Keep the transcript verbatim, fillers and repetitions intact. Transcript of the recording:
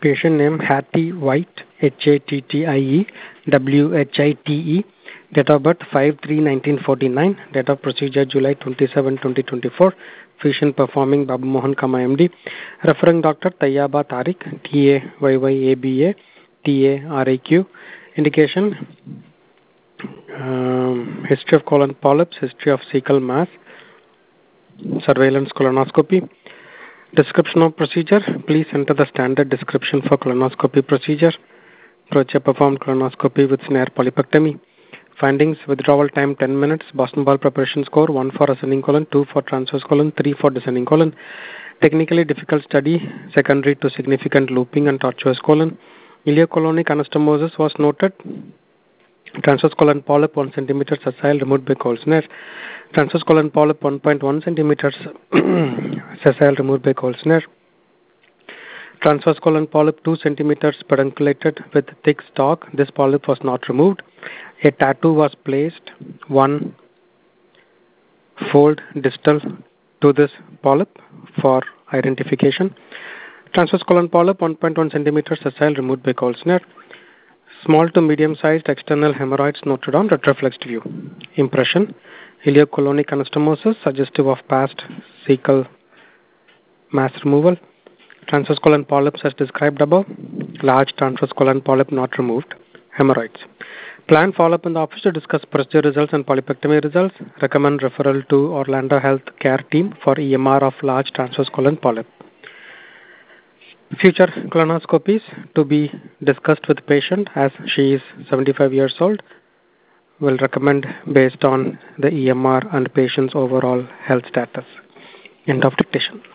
Patient name Hattie White, H A T T I E W H I T E. Date of birth five three nineteen forty-nine. Date of procedure July twenty-seventh, twenty twenty-four. Physician performing Babu Mohan Kama M D. Referring doctor Tayyaba Tariq, T A Y Y A B A, T A R A Q. Indication um, history of colon polyps, history of cecal mass, surveillance colonoscopy. Description of procedure. Please enter the standard description for colonoscopy procedure. Procha performed colonoscopy with snare polypectomy. Findings: withdrawal time ten minutes. Boston ball preparation score one for ascending colon, two for transverse colon, three for descending colon. Technically difficult study secondary to significant looping and tortuous colon. Ileocolonic anastomosis was noted. Transverse colon polyp one centimeter sessile removed by cold snare. Transverse colon polyp one point one centimeters sessile removed by cold snare. Transverse colon polyp two centimeters pedunculated with thick stalk. This polyp was not removed. A tattoo was placed one fold distal to this polyp for identification. Transverse colon polyp one point one centimeters sessile removed by cold snare. Small to medium-sized external hemorrhoids noted on retroflexed view. Impression: ileocolonic anastomosis suggestive of past cecal mass removal. Transverse colon polyps as described above. Large transverse colon polyp not removed. Hemorrhoids. Plan follow-up in the office to discuss procedure results and polypectomy results. Recommend referral to Orlando Health Care Team for E M R of large transverse colon polyp. Future colonoscopies to be discussed with patient as she is seventy-five years old. Will recommend based on the E M R and patient's overall health status. End of dictation.